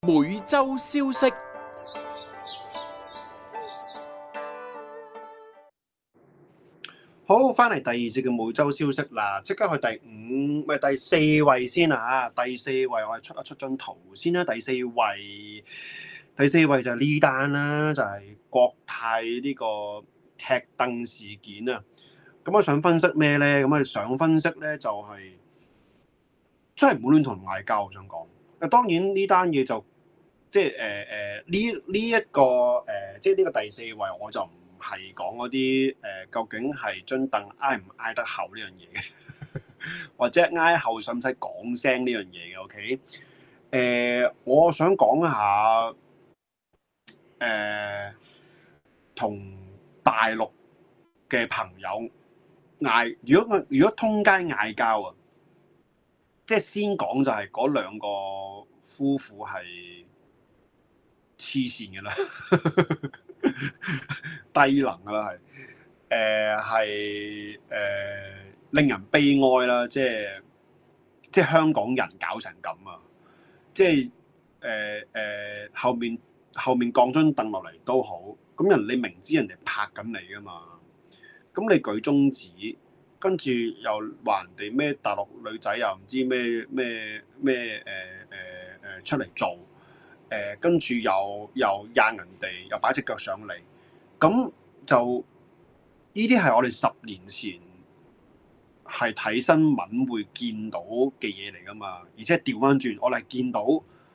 每周消息。 好，翻嚟第二節嘅每周消息啦，即刻去第四位先啦嚇。第四位我哋出張圖先啦。第四位就係呢單啦，就係國泰呢個踢凳事件啊。咁我想分析咩咧？咁我想分析咧就係真係唔好亂同人嗌交。我想講，當然呢單嘢就即係呢一個即係呢個第四位我就唔係講嗰啲究竟係張凳挨唔挨得後呢樣嘢嘅，或者挨後使唔使講聲呢樣嘢嘅 ？OK，我想講一下同大陸嘅朋友嗌，如果通街嗌交啊，即係先講就係嗰兩個夫婦係黐線嘅啦，低能嘅啦係令人悲哀啦，即係香港人搞成咁啊！即係後面降張凳落嚟都好，咁你明知人哋拍緊你噶嘛，咁你舉中指，跟住又話人哋咩大陸女仔又唔知咩出嚟做，跟住又掗人哋，又擺隻腳上嚟，咁就呢啲係我哋10年前係睇新聞會見到嘅嘢嚟噶嘛，而且調翻轉，我哋係見到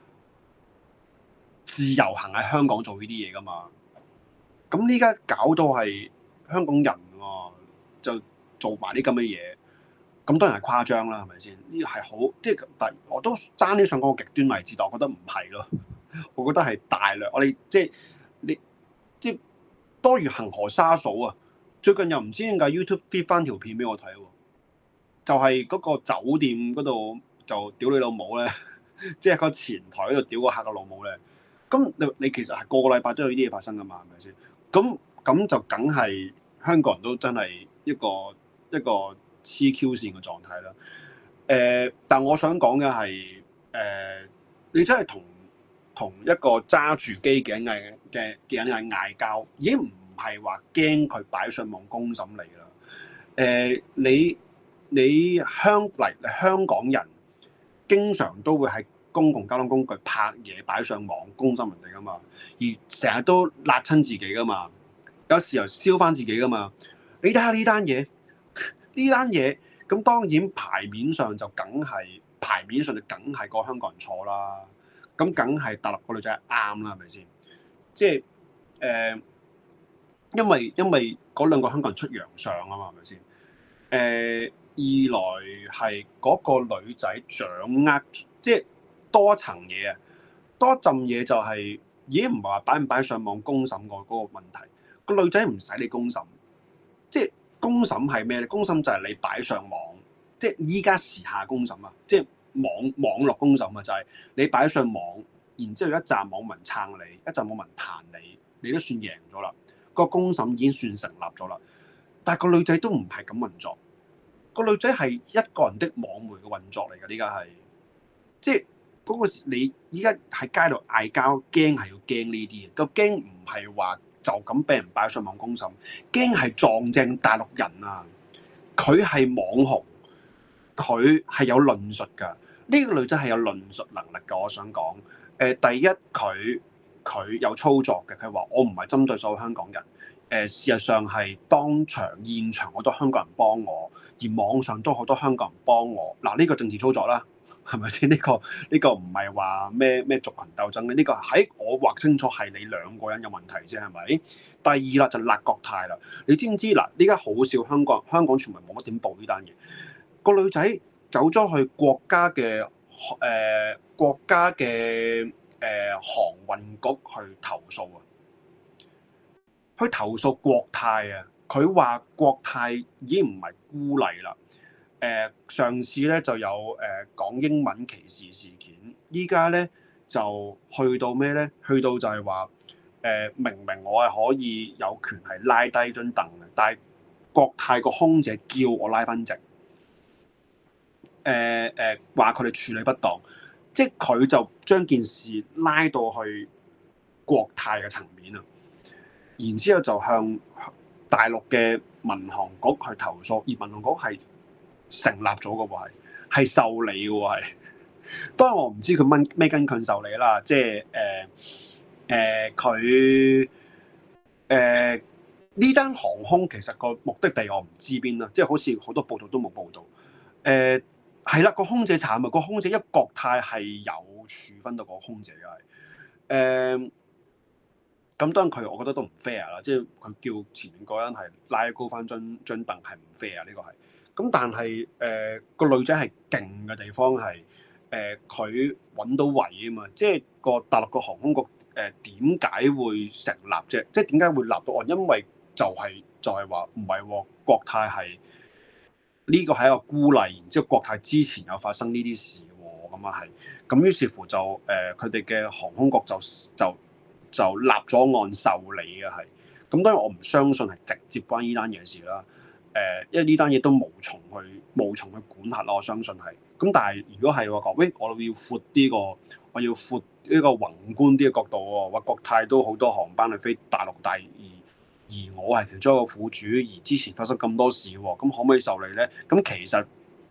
自由行喺香港做呢啲嘢噶嘛，咁呢家搞到係香港人喎，就做埋啲咁嘅嘢，咁當然係誇張啦，係咪先？呢個係好，即係但我都爭啲想講個極端例子，但我覺得唔係咯，我覺得係大量，我哋即係多如恒河沙數啊！最近又唔知點解 YouTube feed 翻條片俾我睇喎，就係嗰個酒店嗰度就屌你老母咧，即係個前台嗰度屌個客嘅老母咧。咁你其實係個個禮拜都有呢啲嘢發生噶嘛，係咪先？咁就梗係香港人都真係一個黐 Q 線嘅狀態啦。但我想講嘅係你真係同一個揸住機嘅人係嗌交，已經唔係話驚佢擺上網公審你啦。你香港人經常都會喺公共交通工具拍嘢擺上網公審人哋噶嘛，而成日都辣親自己噶嘛，有時候燒翻自己噶嘛。你睇下呢單嘢，咁當然牌面上就梗係個香港人錯啦，咁梗係大陸個女仔啱啦，係咪先？即係因為嗰兩個香港人出洋相啊嘛，係咪先？二來係嗰個女仔掌握，即係多層嘢啊，多陣嘢就係已經唔係話擺唔擺上網公審嗰個問題。個女仔唔使你公審，即係公審係咩咧？公審就係你擺上網，即係依家時下公審啊，即係網絡公審啊，就係你擺上網，然之後一紮網民撐你，一紮網民彈你，你都算贏咗啦。個公審已經算成立咗啦。但係個女仔都唔係咁運作，個女仔係一個人的網媒嘅運作嚟㗎。依家係即係嗰個你依家喺街度嗌交，驚係要驚呢啲嘅，個驚唔係話就咁俾人擺上網公審，驚係撞正大陸人啊！佢係網紅，佢係有論述㗎。呢個女仔係有論述能力㗎。我想講，第一佢有操作嘅，佢話我唔係針對所有香港人。事實上係當場現場好多香港人幫我，而網上都好多香港人幫我。嗱，呢個政治操作啦，係咪先？呢個唔係話咩族群鬥爭咧？呢個喺我劃清楚係你兩個人有問題啫，係咪？第二啦就辣國泰啦，你知唔知嗱？呢家好少香港傳媒冇乜點報呢單嘢。個女仔走咗去國家嘅航運局去投訴啊！去投訴國泰啊！佢話國泰已經唔係孤例啦。上次咧就有講英文歧視事件，依家咧就去到咩咧？去到就係話明我係可以有權係拉低張凳嘅，但係國泰個空姐叫我拉翻直。話佢哋處理不當， 即係佢就將件事拉到去國泰嘅層面啊，然之後就向大陸嘅民航局去投訴，而民航局係成立咗嘅喎，係受理嘅喎，係。當然我唔知佢咩根據受理啦，即係佢呢單航空其實個目的地我唔知邊啦，即係好似好多報道都冇報道。係啦，個空姐慘啊！個空姐一國泰係有處分到個空姐嘅係咁當然佢我覺得都唔 fair 啦，即係佢叫前面嗰人係拉高翻張凳係唔 fair 呢個係。咁但係個女仔係勁嘅地方係佢揾到位啊嘛，即係個大陸個航空局點解會成立啫？即係點解會立到案？因為就係話唔係喎，國泰係呢個係一個孤例，然之後國泰之前有發生呢啲事喎，咁啊係。咁於是乎就佢哋嘅航空局就立咗案受理嘅係。咁當然我唔相信係直接關呢單嘢事啦。因為呢單嘢都無從去管轄啦，我相信係。咁但係如果係話講，喂，我要闊啲個，我要闊呢個宏觀啲嘅角度喎。話國泰都好多航班去飛大陸，而我係其中一個苦主，而之前發生咁多事喎，咁可唔可以受理咧？咁其實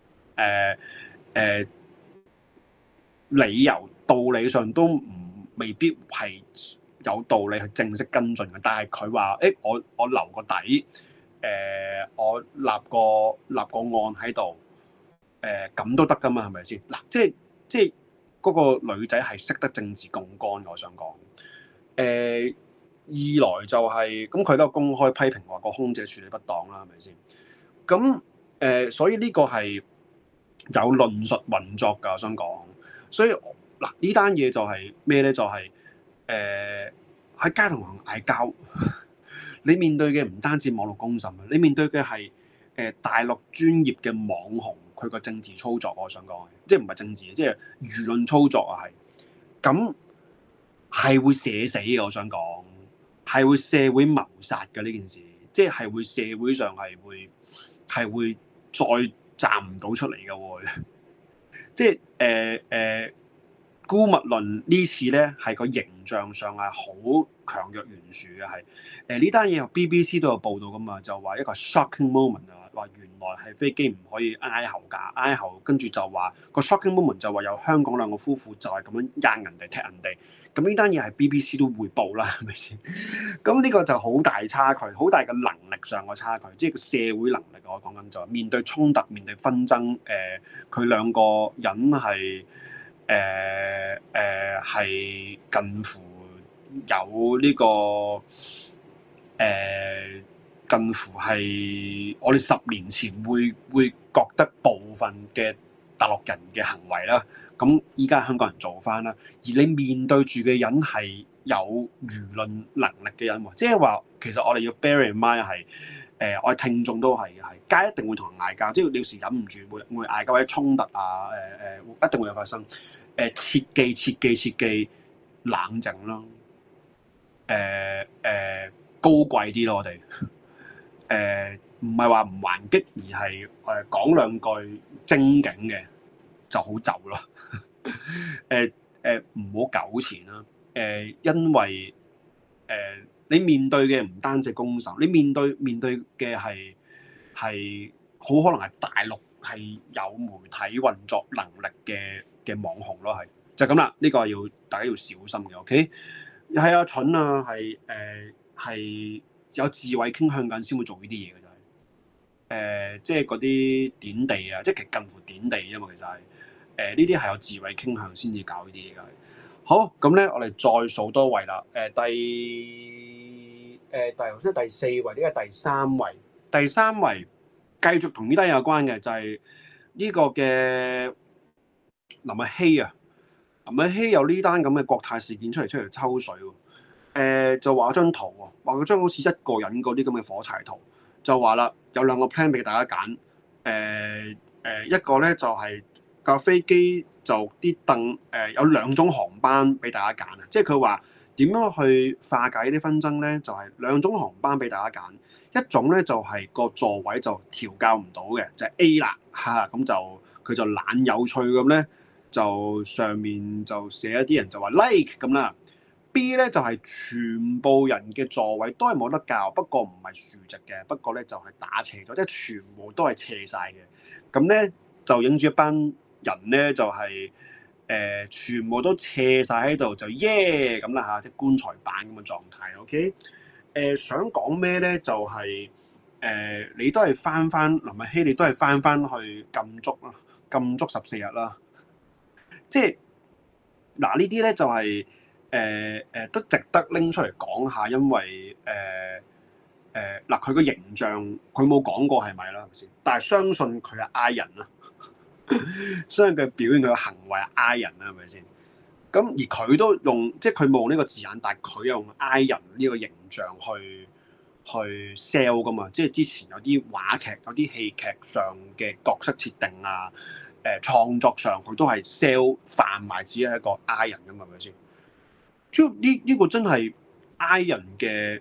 理由道理上都未必係有道理去正式跟進嘅，但係佢話，我留個底。我立個案喺度，咁都得噶嘛？係咪先？嗱，即係嗰個女仔係識得政治槓桿，我想講。二來就係咁，佢都有公開批評話個空姐處理不當啦，係咪先？咁所以呢個係有論述運作㗎，我想講。所以嗱，呢單嘢就係咩咧？就係喺街同行嗌交。你面對嘅唔單止網絡公審啊，你面對嘅係大陸專業嘅網紅佢個政治操作，我想講，即係唔係政治，即係輿論操作啊，係咁係會社死嘅，我想講係會社會謀殺嘅呢件事，即係會社會上係會再站唔到出嚟嘅喎，即係姑勿論呢次咧係個形象上係好強弱懸殊嘅，係呢單嘢 BBC 都有報道噶嘛，就話一個 shocking moment 啊，話原來係飛機唔可以挨後㗎，挨後跟住就話個 shocking moment 就話有香港兩個夫婦就係咁樣掗人哋踢人哋，咁呢單嘢係 BBC 都匯報啦，係咪先？咁呢個就好大差距，好大嘅能力上嘅差距，即係個社會能力我講緊就係面對衝突、面對紛爭，佢兩個人係。係近乎有呢個近乎係我哋10年前會覺得部分嘅大陸人嘅行為啦，咁依家香港人做翻啦，而你面對住嘅人係有輿論能力嘅人喎，即係話其實我哋要 bear in mind 係我哋聽眾都係街一定會同人嗌交，即係你有時忍唔住會嗌交或者衝突啊，一定會有發生。切記冷靜咯，高貴啲咯，我哋唔係話唔還擊，而係講兩句精警嘅就好走咯，唔好糾纏啦，因為你面對嘅唔單止公審，你面對嘅係好可能係大陸係有媒體運作能力嘅網紅咯，係就咁啦。呢個要大家要小心嘅。OK， 係啊，蠢啊，係有自毀傾向緊先會做呢啲嘢嘅，就係即係嗰啲點地啊，即係其實近乎點地啫嘛。其實係呢啲係有自毀傾向先至搞呢啲嘢嘅。好，咁咧，我哋再數多位啦。第四位，呢個第三位，繼續同呢單有關嘅就係呢個嘅林日曦啊。林日曦有呢單咁嘅國泰事件出嚟抽水喎。就話張圖喎，話嗰張好似一個人嗰啲咁嘅火柴圖，就話啦，有兩個 plan 俾大家揀。一個咧就係架飛機就啲凳有2種航班俾大家揀啊，即係佢話點樣去化解啲紛爭咧？就係2種航班俾大家揀，一種咧就係個座位就調校唔到嘅，就係 A 啦嚇，咁就佢就懶有趣咁咧， 就上面就寫一啲人就話 like 咁啦。B 咧就係、全部人嘅座位都係冇得校，不過唔係豎直嘅，不過咧就係打斜咗，即係全部都係斜晒嘅。咁咧就影住一班人咧就係、全部都斜晒喺度，就耶咁啦嚇，即係棺材板咁嘅狀態。OK，想講咩咧？就係、你都係翻林日曦，你都係翻去禁足啦，禁足14日啦。即係嗱，呢啲咧就係、都值得拎出嚟講下，因為嗱佢個形象佢冇講過係咪啦，係咪先？但係相信佢係 I 人啦，相信佢表現佢嘅行為係 I 人啦，係咪先？咁而佢都用即係佢冇用呢個字眼，但係佢用 I 人呢個形象去 sell 噶嘛，即係之前有啲話劇、有啲戲劇上嘅角色設定啊，創作上佢都係 sell 販賣自己係一個 I 人噶嘛，係咪先？呢個真係 I 人嘅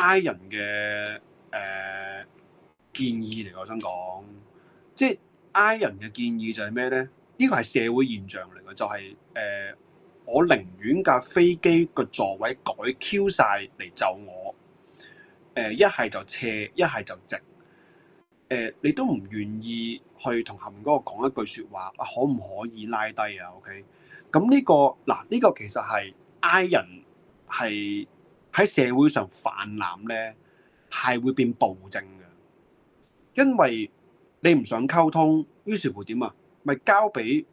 建議嚟，我想講，即係 I 人嘅建議就係咩咧？呢個係社會現象嚟嘅，就係、我寧願架飛機個座位改 Q 晒嚟就我，一係就斜，一係就直，你都唔願意去同後面嗰個講一句説話，可唔可以拉低啊？OK，咁呢個嗱，呢個其實係 I 人係喺社會上泛濫咧，係會變暴政嘅，因為你唔想溝通，於是乎點啊？咪交俾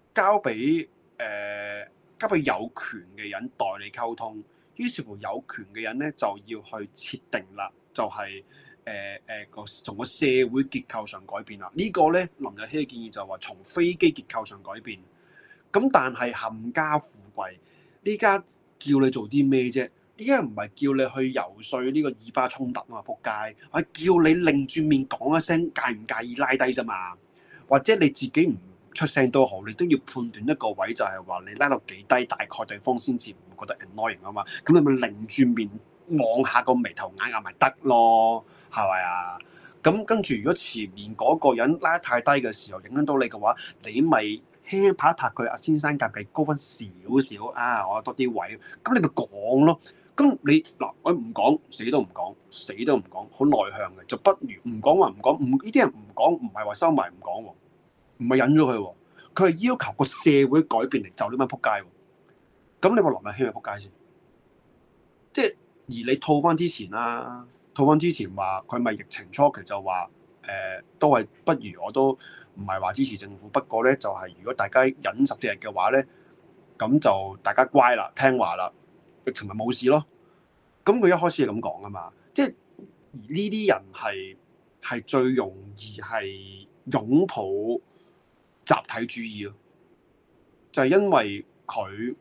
交俾有權嘅人代你溝通，於是乎有權嘅人咧就要去設定啦，就係從個社會結構上改變啦。呢個咧林日曦嘅建議就話從飛機結構上改變。咁但係冚家富貴，呢家叫你做啲咩啫？呢家唔係叫你去游説呢個以巴衝突啊嘛，仆街！係叫你擰轉面講一聲，介唔介意拉低啫嘛？或者你自己唔出聲都好，你都要判斷一個位，就係話你拉到幾低，大概對方先至唔會覺得 annoying 啊嘛。咁你咪擰轉面望下個眉頭眼額咪得咯，係咪啊？咁跟住如果前面嗰個人拉得太低嘅時候，影響到你嘅話，你咪輕輕拍一拍佢，阿先生夾計高翻少少啊，我有多啲位，咁你咪講咯。咁你嗱，我唔講，死都唔講，死都唔講，好內向嘅，就不如唔講話唔講，呢啲人唔講，唔係話收埋唔講喎，唔係忍咗佢喎，佢係要求個社會改變嚟就呢班撲街喎。咁你話林日曦咪撲街先？即係而你套翻之前啦，套翻之前話佢咪疫情初期就話都係不如我都唔係話支持政府，不過咧就係、如果大家忍14日嘅話咧，咁就大家乖啦，聽話啦，疫情咪冇事咯。咁佢一開始係咁講啊嘛，即係而呢啲人係最容易係擁抱集體主義咯，就係、因為佢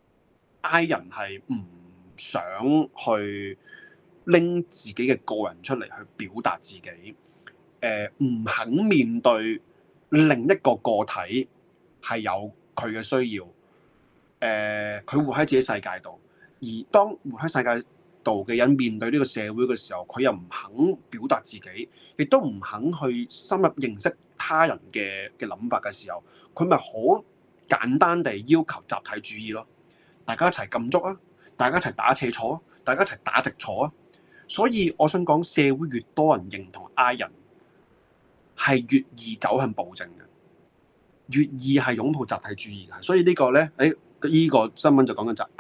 I 人係唔想去拎自己嘅個人出嚟去表達自己，唔肯面對另一個個體係有佢嘅需要，佢活喺自己世界度，而當活喺世界度嘅人面對呢個社會嘅時候，佢又唔肯表達自己，亦都唔肯去深入認識他人嘅諗法嘅時候，佢咪好簡單地要求集體主義咯。大家一齊禁足啊！大家一齊打斜坐啊！大家一齊打直坐啊！所以我想講，社會越多人認同 I 人，係越易走向暴政嘅，越易係擁抱集體主義嘅。所以呢個咧，呢個新聞就講緊就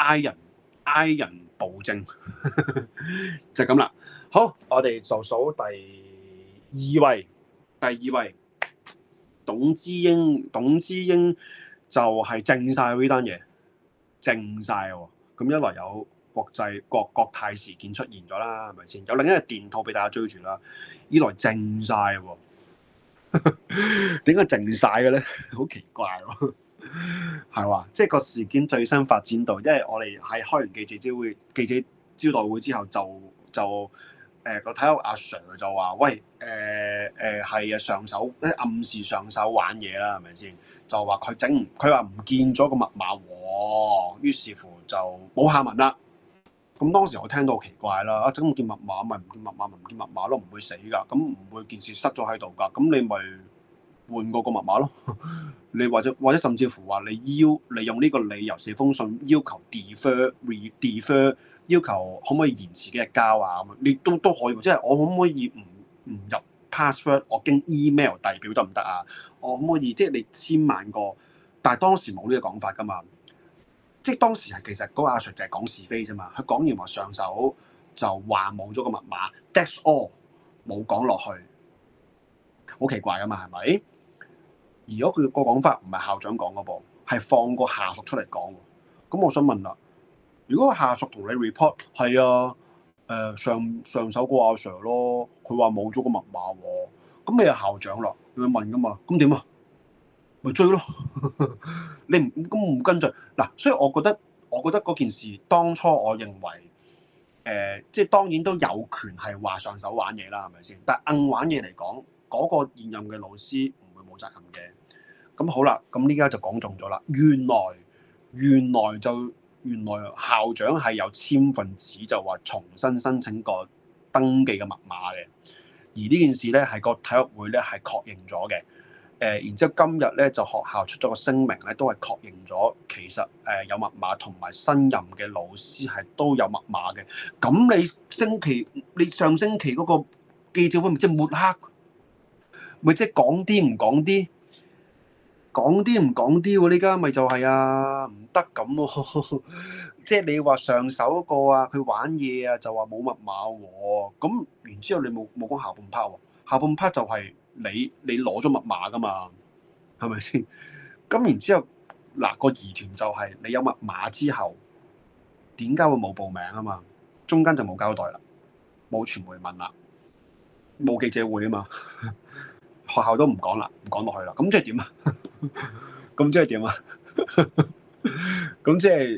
I 人暴政就咁啦。好，我哋就數第二位，董之英就係靜晒呢單嘢。靜晒喎，咁一來有國泰事件出現咗啦，係咪先？有另一個電套俾大家追住啦。二來靜晒喎，點解靜晒嘅咧？好奇怪喎，係嘛？即係個事件最新發展到，因為我哋喺開完記者招待會之後就我睇到阿 Sir 就話：喂，係啊，上手暗示上手玩嘢啦，係咪先？就話佢話唔見咗個密碼喎，於是乎就冇下文啦。咁當時我聽到好奇怪啦，整唔見密碼咪唔見密碼咯，唔會死㗎，咁唔會件事塞咗喺度㗎，咁你咪換過個密碼咯。你或者甚至乎話你用呢個理由寫封信要求 defer 要求可唔可以延遲幾日交啊？咁你都可以，即係我可唔可以唔入 password， 我經 email 遞表得唔得啊？我可唔可以即係你千萬個？但係當時冇呢個講法噶嘛，即係當時係其實嗰個阿 Sir 就係講是非啫嘛。佢講完話上手就話冇咗個密碼 ，that's all， 冇講落去，好奇怪噶嘛，係咪？而如果佢個講法唔係校長講嗰部，係放個下屬出嚟講，咁我想問啦，如果個下屬同你 report 係啊，上手個阿 Sir 咯，佢話冇咗個密碼喎，咁你係校長啦，你會問噶嘛？咁點啊？咪追咯，你唔跟進嗱，所以我覺得嗰件事當初我認為即係當然都有權係話上手玩嘢啦，係咪先？但係硬玩嘢嚟講，嗰個現任嘅老師唔會冇責任嘅。咁好啦，咁呢家就講中咗啦。原來校長係有簽份紙，就話重新申請個登記嘅密碼嘅。而呢件事咧係個體育會咧係確認咗嘅。然之後今日咧就學校出咗個聲明咧，都係確認咗其實有密碼，同埋新任嘅老師係都有密碼嘅。咁你上星期嗰個記者會咪即係抹黑，咪即係講啲唔講啲？講啲唔講啲喎，呢家咪就係啊，唔得咁喎。即係你話上手嗰個啊，佢玩嘢啊，就話冇密碼喎。咁然之後你冇講下半 part 喎，下半 part 就係你攞咗密碼噶嘛，係咪先？咁然之後嗱個疑團就係你有密碼之後，點解會冇報名啊嘛？中間就冇交代啦，冇傳媒問啦，冇記者會啊嘛。學校都唔講啦，唔講落去啦。咁即係點啊？咁即係點啊？咁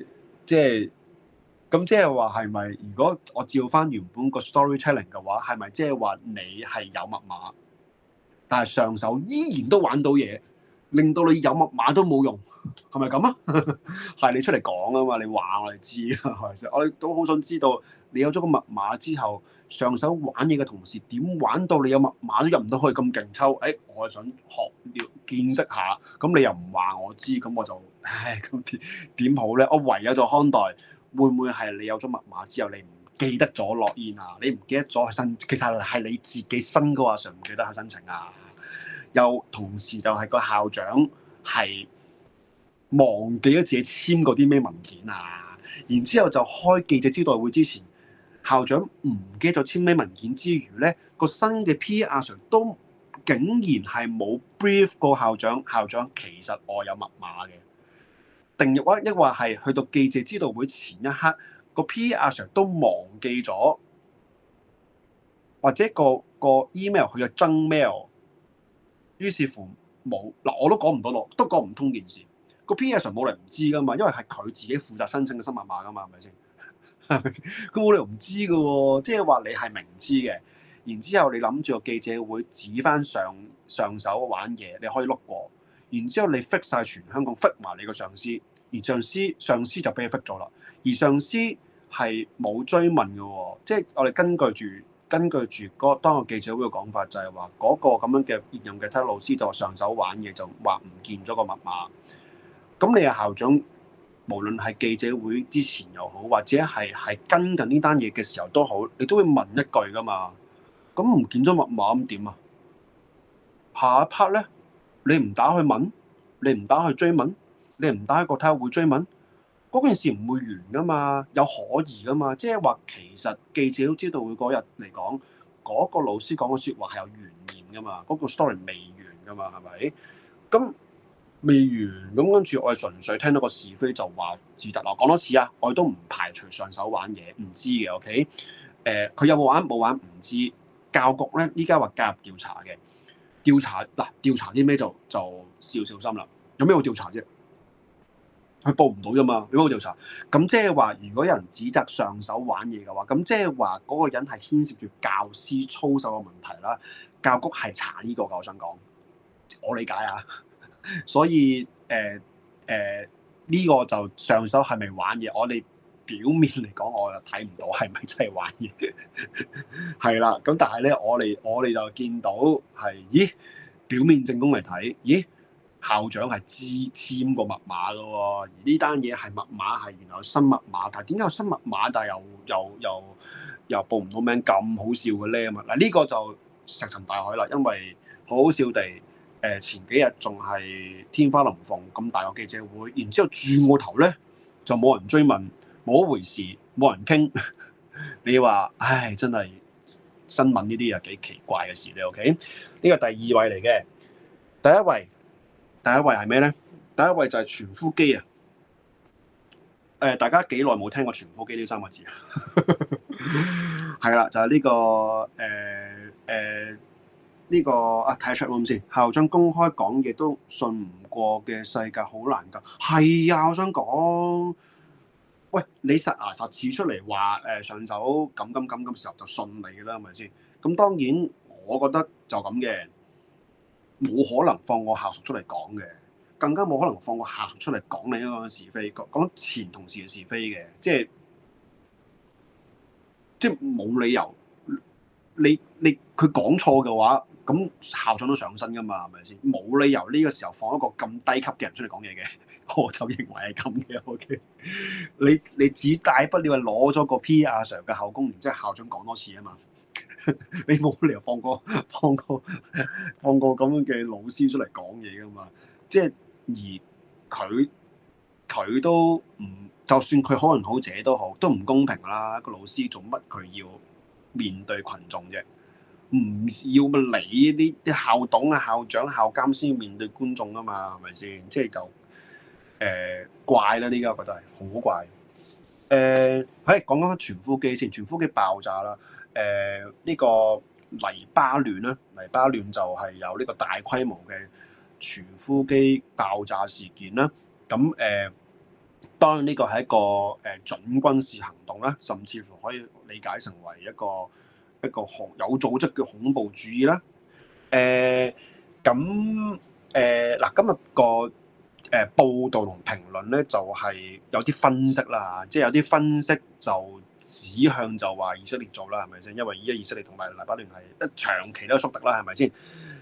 即係話係咪？如果我照翻原本個 storytelling 嘅話，係咪即係話你係有密碼，但係上手依然都玩到嘢，令到你有密碼都冇用，係咪咁啊？係你出嚟講啊嘛，你話我哋知啊，係咪先？我哋都好想知道你有咗個密碼之後，上手玩嘢嘅同時點玩到你有密碼都入唔到去咁勁抽？我係想學要見識下，咁你又唔話我知，咁我就咁點好咧？我唯有就看待會唔會係你有咗密碼之後，你唔記得咗落煙啊？你唔記得咗去申，其實係你自己新嗰個阿 Sir 唔記得去申請啊？又同時就係個校長係忘記咗自己簽過啲咩文件啊？然之後就開記者招待會之前，校長唔記得咗簽咩文件之餘咧，個新嘅 P.A. 阿 Sir 都竟然係冇 brief 過校長，校長其實我有密碼嘅，定抑或係去到記者招待會前一刻，個 P.A. 阿 Sir 都忘記咗，或者個 email 佢嘅 junk mail。於是乎冇嗱，我都講唔到落，都講唔通件事。個 P.A. 冇理由唔知噶嘛，因為係佢自己負責申請嘅新密碼噶嘛，係咪先？係咪先？佢冇理由唔知噶喎，即係話你係明知嘅。然之後你諗住個記者會指翻上手玩嘢，你可以碌過。然之後你 fix 晒全香港 fix 埋你個上司，而上司就俾你 fix 咗啦。而上司係冇追問嘅喎，即係我哋根據住當個記者會嘅講法，就係話嗰個咁樣嘅現任嘅體育老師就話上手玩嘢，就話唔見咗個密碼。咁你係校長，無論係記者會之前又好，或者係跟緊呢單嘢嘅時候都好，你都會問一句噶嘛。咁唔見咗密碼咁點啊？下一 part 咧，你唔打去問，你唔打去追問，你唔打去個體育會追問，嗰件事唔會完噶嘛，有可疑噶嘛。即係話其實記者都知道會嗰日嚟講，嗰個老師講嘅説話係有懸念噶嘛，嗰個 story 未完噶嘛，係咪？咁未完，咁跟住我係純粹聽到個是非就話自責。我講多次啊，我哋都唔排除上手玩嘢，唔知嘅 OK。佢有冇玩冇玩唔知。教局咧依家話介入調查嘅，調查啲咩就小心啦。有咩好調查啫？佢報唔到啫嘛，有咩好調查？咁即係話，如果有人指責上手玩嘢嘅話，咁即係話嗰個人係牽涉住教師操守嘅問題啦。教局係查呢個㗎，我想講，我理解啊。所以呢個就上手係咪玩嘢？我哋表面嚟講，我又睇唔到係咪真係玩嘢，係啦。咁但係咧，我哋就見到係，咦？ 表面證供嚟睇，咦？校長係簽過密碼嘅喎，而呢單嘢係密碼係然後新密碼，但係點解有新密碼，但係又報唔到名咁好笑嘅咧？咁啊嗱，呢個就石沉大海啦，因為好好笑地前幾日仲係天花龍鳳咁大個記者會，然之後轉個頭咧就冇人追問，冇一回事，冇人傾。你話唉，真係新聞呢啲又幾奇怪嘅事咧。OK，呢個第二位嚟嘅，第一位係咩咧？第一位就係傳呼機啊！大家幾耐冇聽過傳呼機呢三個字啊？係啦，就係呢個呢個啊，睇下 check 先。校長公開講嘢都信唔過嘅世界好難㗎。係啊，我想講，喂，你實牙實齒出嚟話上手咁時候就信你㗎啦，係咪先？咁當然，我覺得就咁嘅。冇可能放個下屬出嚟講嘅，更加冇可能放個下屬出嚟講你一個是非，講前同事嘅是非嘅，即係冇理由。你佢講錯嘅話，咁校長都上身噶嘛，係咪先？冇理由呢個時候放一個咁低級嘅人出嚟講嘢嘅，我就認為係咁嘅。OK，你只大不了係攞咗個 P.R. Sir 嘅口供，然之後校長講多次啊嘛。你冇理由放個咁樣嘅老師出嚟講嘢噶嘛？即係而佢都唔，就算佢可能好者都好，都唔公平啦。一個老師做乜佢要面對群眾啫？唔要咪理啲校董啊、校長、校監先要面對觀眾啊嘛？係咪先？即係就怪啦！呢家覺得係好怪。講翻傳呼機先，傳呼機爆炸啦。呢個黎巴嫩啦，黎巴嫩就係有呢個大規模嘅傳呼機爆炸事件啦。咁當然呢個係一個準軍事行動啦，甚至乎可以理解成為一個有組織嘅恐怖主義啦。嗱，今日個報道同評論咧，就係有啲分析啦，即係有啲分析就指向就話以色列做啦，係咪先？因為依家以色列同埋黎巴嫩係長期都係宿敵啦，係咪先？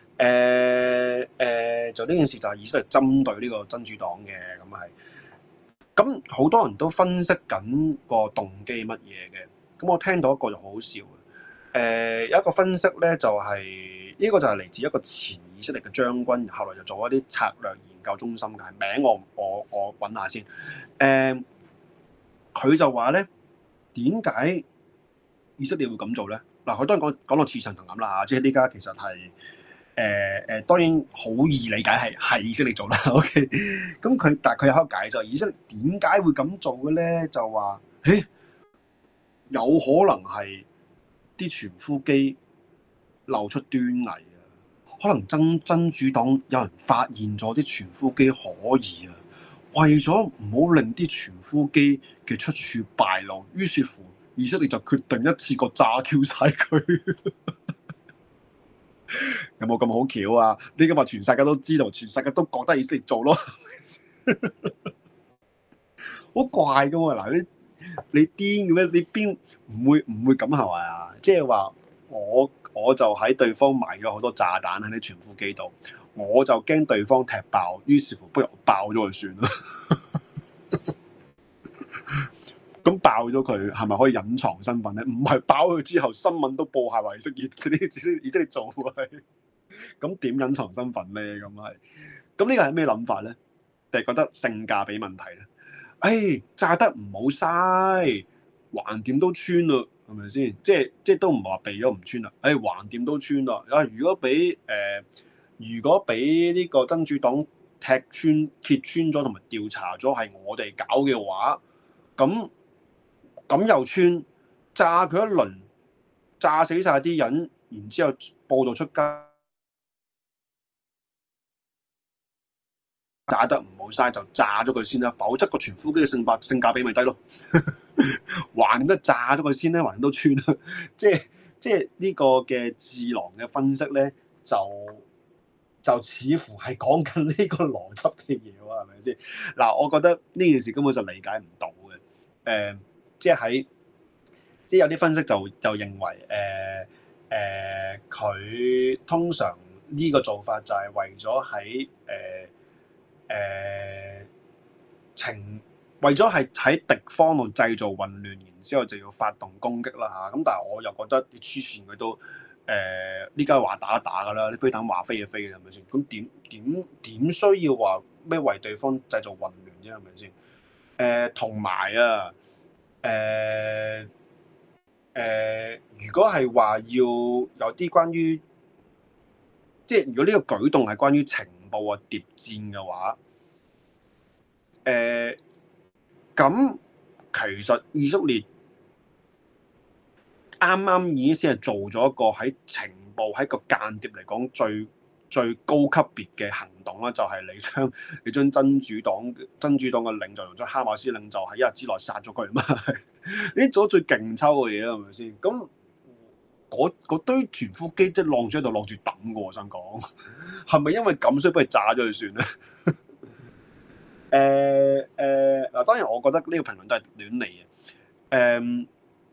就呢件事就係以色列針對呢個真主黨嘅，咁係。咁好多人都分析緊個動機乜嘢嘅，咁我聽到一個就好好笑嘅。有一個分析咧，就係呢個就係嚟自一個前以色列嘅將軍，後來就做一啲策略研究中心嘅，名我揾下先。佢就話咧，點解以色列會咁做咧？嗱，佢當然講到似層層咁啦嚇，即係呢家其實係當然好易理解係以色列做啦。OK，咁但係佢有喺度解釋以色列點解會咁做嘅咧？就話有可能係啲傳呼機露出端倪啊，可能真主黨有人發現咗啲傳呼機可疑啊，為咗唔好令啲傳呼機嘅出處敗露，於是乎以色列就決定一次過炸 Q 晒佢。有冇咁好巧啊？呢個話全世界都知道，全世界都覺得以色列做咯，好怪噶喎！嗱，你癲嘅咩？你邊唔會咁係咪啊？即係話我就喺對方埋咗好多炸彈喺啲傳呼機度，我就驚對方踢爆，於是乎不如我爆咗佢算啦。咁爆咗佢係咪可以隱藏身份咧？唔係爆佢之後新聞都報下話以色列做啊？咁點隱藏身份咧？咁呢個係咩諗法咧？定係覺得性價比問題咧？炸得唔好嘥，橫掂都穿啦，係咪先？即係都唔係話避咗唔穿啦。橫掂都穿啦。如果俾呢個真主黨揭穿咗同埋調查咗係我哋搞嘅話，咁又穿炸佢一輪，炸死晒啲人，然之後報道出街，炸得唔好嘥就炸咗佢先啦，否則個傳呼機嘅性價比咪低咯。橫掂都炸咗佢先咧，橫掂都穿啦。即係呢個嘅智囊嘅分析咧，就似乎係講緊呢個邏輯嘅嘢喎，係咪先？嗱，我覺得呢件事根本就理解唔到嘅。即係有啲分析就認為，佢通常呢個做法就係為咗喺情為咗係喺敵方度製造混亂，然之後就要發動攻擊啦嚇。咁但係我又覺得黐線佢都呢家話打就打㗎啦，啲飛彈話飛就飛嘅係咪先？咁點需要話咩為對方製造混亂啫係咪先？同埋啊如果係話要有啲關於即係如果呢個舉動係關於情報啊諜戰嘅話，咁其實以色列啱啱已經先係做咗一個喺情報喺個間諜嚟講最高級別嘅行動啦，就係你將真主黨嘅領袖同將哈馬斯領袖喺一日之內殺咗佢嘛，你做咗最勁抽嘅嘢啦，係咪先？咁嗰堆團呼機即係晾住喺度晾住抌嘅喎，我想講係咪因為咁所以不如炸咗佢算咧？嗱，當然我覺得呢個評論都係亂嚟嘅。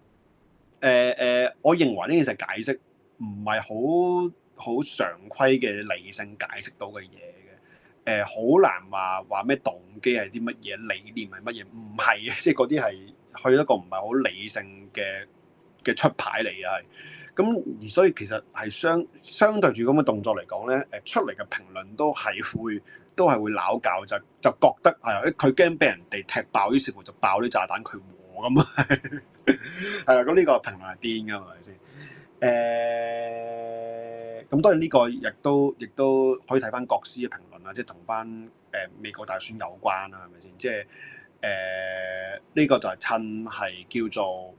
我認為呢件事解釋唔係好常規嘅理性解釋到嘅嘢嘅。好難話咩動機係啲乜嘢，理念係乜嘢，唔係嘅，即係嗰啲係去一個唔係好理性嘅出牌嚟嘅係。咁而所以其實係相對住咁嘅動作嚟講咧，出嚟嘅評論都係會鬧交，就覺得係佢驚俾人哋踢爆，於是乎就爆啲炸彈佢和咁啊，係啦，咁呢個評論係癲㗎嘛，係咪先？咁當然呢個亦都可以睇翻國師嘅評論啦，即係同翻美國大選有關啦，係咪先？即係呢個就係趁係叫做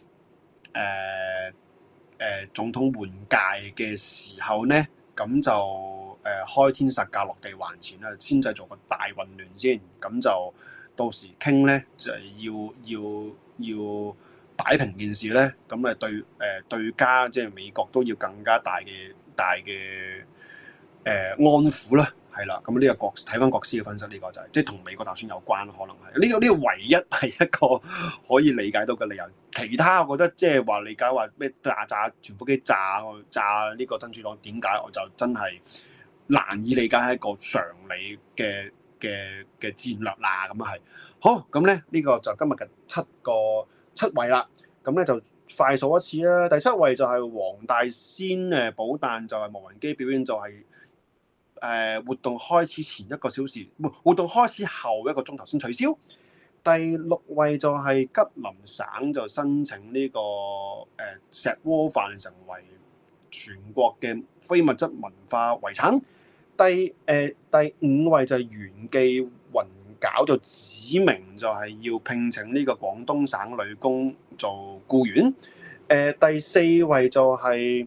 總統換屆嘅時候咧，咁就開天殺價落地還錢啦，先製造個大混亂先，咁就到時傾咧就係要擺平件事咧，咁對家即係美國都要更加大嘅安撫啦，係啦，咁呢個睇翻國師嘅分析，呢個就係即係同美國大選有關，可能係呢個唯一係一個可以理解到嘅理由。其他我覺得即係話理解話咩炸傳呼機炸呢個真主黨，點解我就真係難以理解係一個常理嘅戰略啦。咁啊係好，咁咧呢個就今日嘅七位啦。咁咧就快數一次啦。第七位就係黃大仙寶誕，就係無人機表演，就係活動開始前1個小時，活動開始後1個鐘頭先取消。第6位就係吉林省，就申請呢個石鍋飯成為全國嘅非物質文化遺產。第5位就係袁記雲搞，就指明就係要聘請呢個廣東省女工做僱員。第4位就係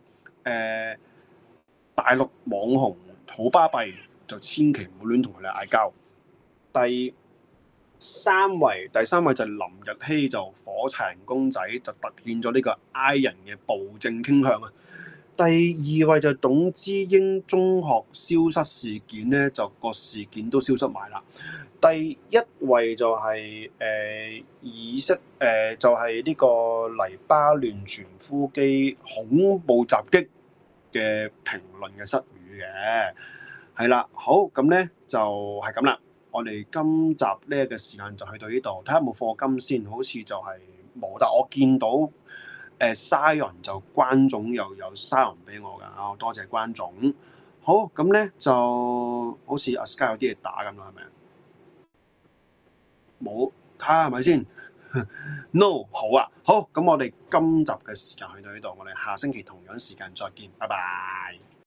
大陸網紅好巴閉，就千祈唔好亂同佢哋嗌交。第3位就係林日曦，就火柴人公仔，就突顯咗呢個 I 人嘅暴政傾向啊。第2位就係董之英中學消失事件咧，就個事件都消失埋啦。第1位就係就係呢個黎巴嫩傳呼機恐怖襲擊嘅評論嘅失語嘅，係啦，好，咁咧就係咁啦。我哋今集呢個時間就去到呢度，睇下有冇課金先，好似就係冇，但我見到Sion 就關總又有 Sion 俾我㗎，多謝關總。好，咁咧就好似阿 Sky 有啲嘢打咁啦，係咪？冇，睇下係咪先？No， 好啊，好，咁我哋今集嘅時間去到呢度，我哋下星期同樣時間再見，拜拜。